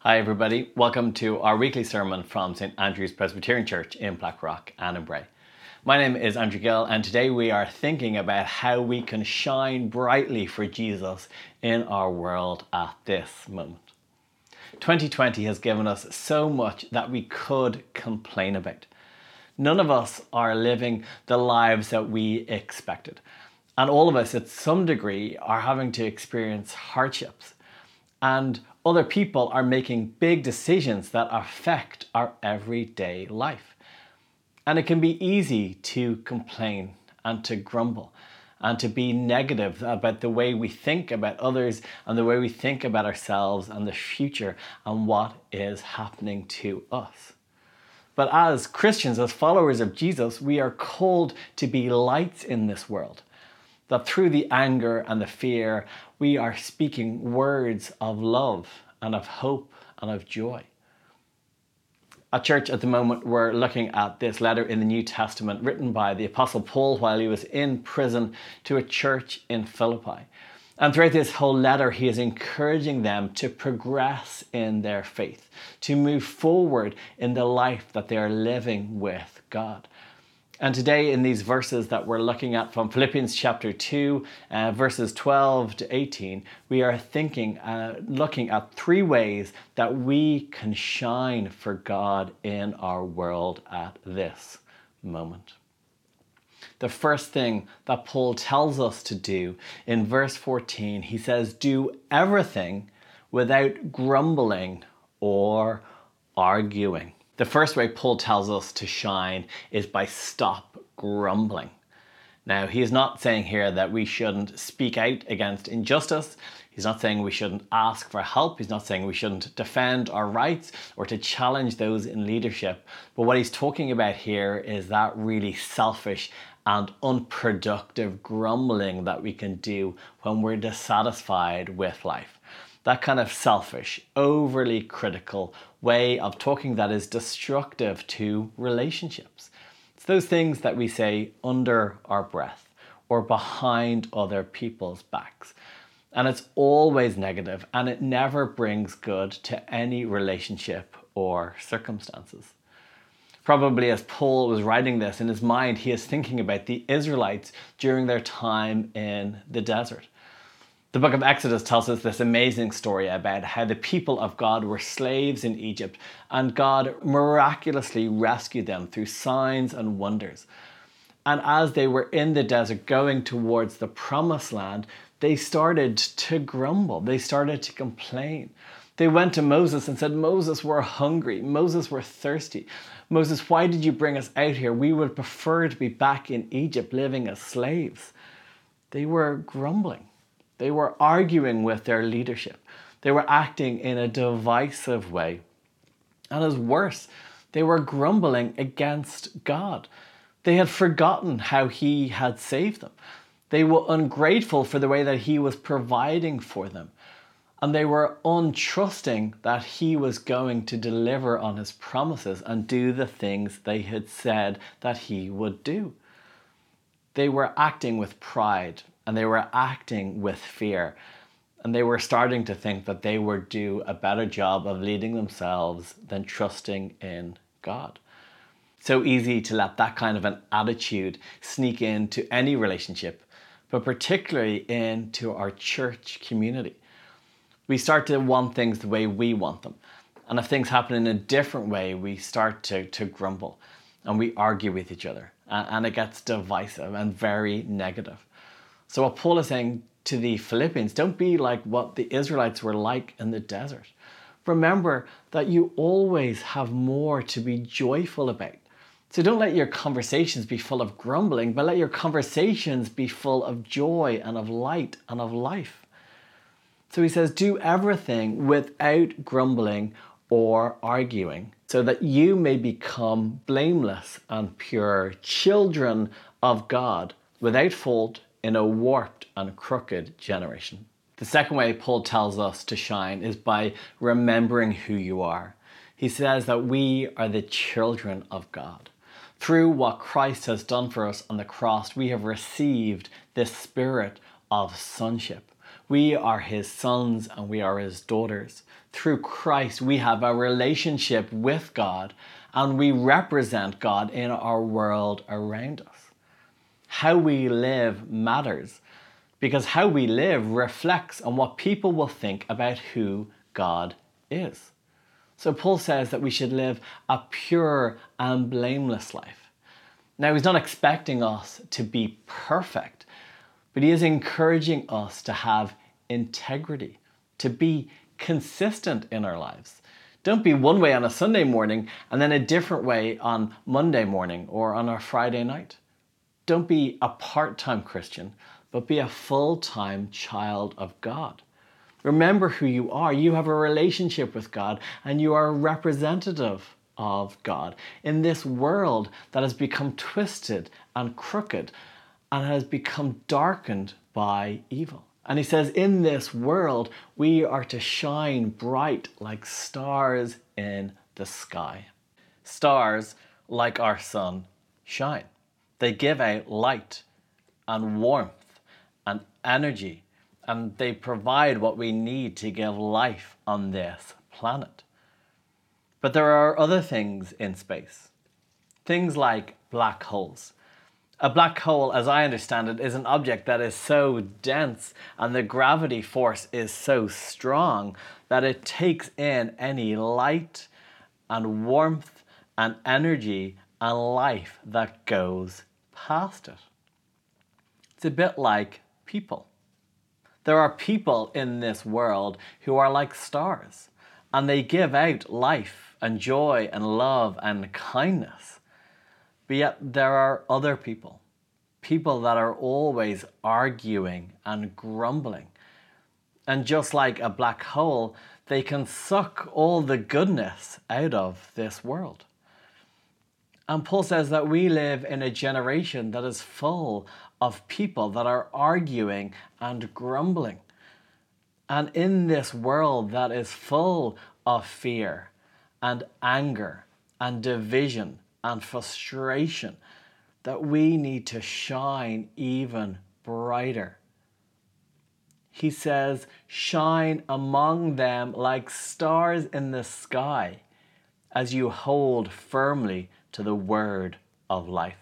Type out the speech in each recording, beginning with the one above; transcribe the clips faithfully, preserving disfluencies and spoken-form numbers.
Hi everybody, welcome to our weekly sermon from Saint Andrew's Presbyterian Church in Blackrock and Bray. My name is Andrew Gill and today we are thinking about how we can shine brightly for Jesus in our world at this moment. twenty twenty has given us so much that we could complain about. None of us are living the lives that we expected, and all of us at some degree are having to experience hardships. And other people are making big decisions that affect our everyday life. And it can be easy to complain and to grumble and to be negative about the way we think about others and the way we think about ourselves and the future and what is happening to us. But as Christians, as followers of Jesus, we are called to be lights in this world. That through the anger and the fear, we are speaking words of love and of hope and of joy. At church at the moment, we're looking at this letter in the New Testament written by the Apostle Paul while he was in prison to a church in Philippi. And throughout this whole letter, he is encouraging them to progress in their faith, to move forward in the life that they are living with God. And today in these verses that we're looking at from Philippians chapter two, uh, verses twelve to eighteen, we are thinking, uh, looking at three ways that we can shine for God in our world at this moment. The first thing that Paul tells us to do in verse fourteen, he says, do everything without grumbling or arguing. The first way Paul tells us to shine is by stop grumbling. Now, he is not saying here that we shouldn't speak out against injustice. He's not saying we shouldn't ask for help. He's not saying we shouldn't defend our rights or to challenge those in leadership. But what he's talking about here is that really selfish and unproductive grumbling that we can do when we're dissatisfied with life. That kind of selfish, overly critical way of talking that is destructive to relationships. It's those things that we say under our breath or behind other people's backs. And it's always negative and it never brings good to any relationship or circumstances. Probably as Paul was writing this in his mind, he is thinking about the Israelites during their time in the desert. The book of Exodus tells us this amazing story about how the people of God were slaves in Egypt and God miraculously rescued them through signs and wonders. And as they were in the desert going towards the promised land, they started to grumble. They started to complain. They went to Moses and said, Moses, we're hungry. Moses, we're thirsty. Moses, why did you bring us out here? We would prefer to be back in Egypt living as slaves. They were grumbling. They were arguing with their leadership. They were acting in a divisive way. And as worse, they were grumbling against God. They had forgotten how he had saved them. They were ungrateful for the way that he was providing for them. And they were untrusting that he was going to deliver on his promises and do the things they had said that he would do. They were acting with pride. And they were acting with fear. And they were starting to think that they would do a better job of leading themselves than trusting in God. So easy to let that kind of an attitude sneak into any relationship, but particularly into our church community. We start to want things the way we want them. And if things happen in a different way, we start to, to grumble and we argue with each other. And it gets divisive and very negative. So what Paul is saying to the Philippians, don't be like what the Israelites were like in the desert. Remember that you always have more to be joyful about. So don't let your conversations be full of grumbling, but let your conversations be full of joy and of light and of life. So he says, do everything without grumbling or arguing, so that you may become blameless and pure, children of God, without fault, in a warped and crooked generation. The second way Paul tells us to shine is by remembering who you are. He says that we are the children of God. Through what Christ has done for us on the cross, we have received this spirit of sonship. We are his sons and we are his daughters. Through Christ, we have a relationship with God and we represent God in our world around us. How we live matters because how we live reflects on what people will think about who God is. So Paul says that we should live a pure and blameless life. Now, he's not expecting us to be perfect, but he is encouraging us to have integrity, to be consistent in our lives. Don't be one way on a Sunday morning and then a different way on Monday morning or on a Friday night. Don't be a part-time Christian, but be a full-time child of God. Remember who you are. You have a relationship with God and you are a representative of God in this world that has become twisted and crooked and has become darkened by evil. And he says, in this world, we are to shine bright like stars in the sky. Stars, like our sun, shine. They give out light and warmth and energy, and they provide what we need to give life on this planet. But there are other things in space. Things like black holes. A black hole, as I understand it, is an object that is so dense and the gravity force is so strong that it takes in any light and warmth and energy and life that goes past it. It's a bit like people. There are people in this world who are like stars, and they give out life and joy and love and kindness. But yet there are other people, people that are always arguing and grumbling. And just like a black hole, they can suck all the goodness out of this world. And Paul says that we live in a generation that is full of people that are arguing and grumbling. And in this world that is full of fear and anger and division and frustration, that we need to shine even brighter. He says, shine among them like stars in the sky as you hold firmly to the word of life.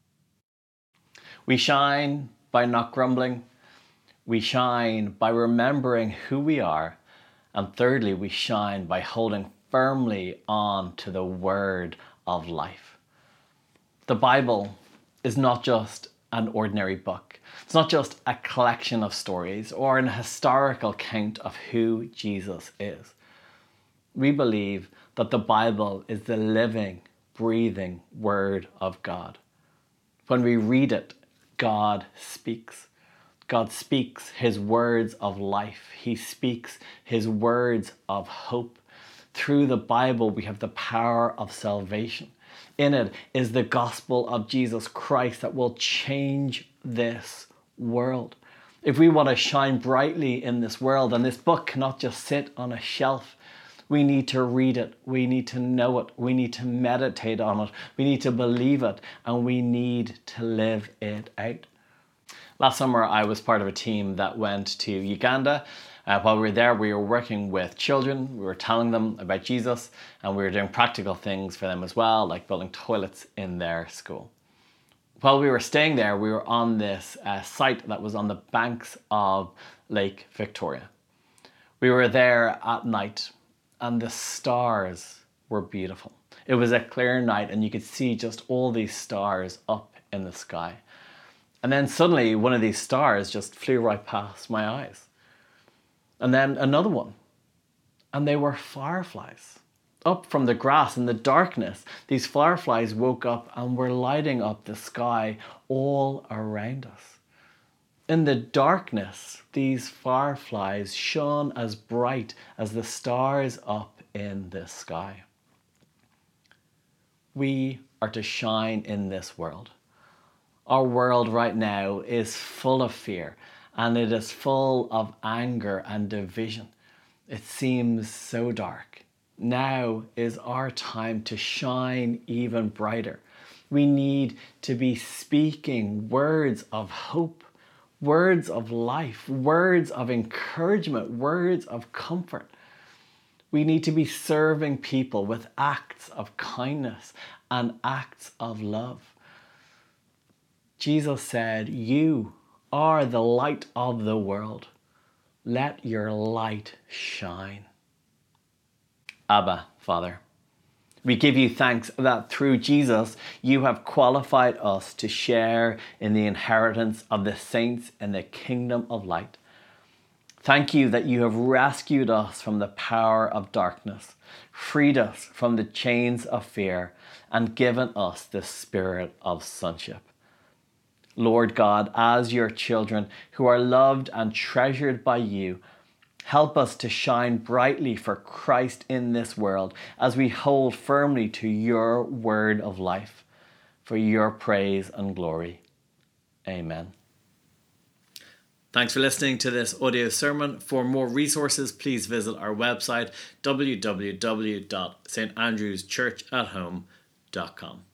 We shine by not grumbling. We shine by remembering who we are. And thirdly, we shine by holding firmly on to the word of life. The Bible is not just an ordinary book. It's not just a collection of stories or an historical account of who Jesus is. We believe that the Bible is the living, breathing word of God. When we read it, God speaks. God speaks his words of life. He speaks his words of hope. Through the Bible, we have the power of salvation. In it is the gospel of Jesus Christ that will change this world. If we want to shine brightly in this world, and this book cannot just sit on a shelf, we need to read it, we need to know it, we need to meditate on it, we need to believe it, and we need to live it out. Last summer, I was part of a team that went to Uganda. Uh, while we were there, we were working with children, we were telling them about Jesus, and we were doing practical things for them as well, like building toilets in their school. While we were staying there, we were on this uh, site that was on the banks of Lake Victoria. We were there at night, and the stars were beautiful. It was a clear night, and you could see just all these stars up in the sky. And then suddenly, one of these stars just flew right past my eyes. And then another one. And they were fireflies. Up from the grass in the darkness, these fireflies woke up and were lighting up the sky all around us. In the darkness, these fireflies shone as bright as the stars up in the sky. We are to shine in this world. Our world right now is full of fear, and it is full of anger and division. It seems so dark. Now is our time to shine even brighter. We need to be speaking words of hope, words of life, words of encouragement, words of comfort. We need to be serving people with acts of kindness and acts of love. Jesus said, "You are the light of the world. Let your light shine." Abba, Father, we give you thanks that through Jesus, you have qualified us to share in the inheritance of the saints in the kingdom of light. Thank you that you have rescued us from the power of darkness, freed us from the chains of fear, and given us the spirit of sonship. Lord God, as your children who are loved and treasured by you, help us to shine brightly for Christ in this world as we hold firmly to your word of life, for your praise and glory. Amen. Thanks for listening to this audio sermon. For more resources, please visit our website, w w w dot st andrews church at home dot com.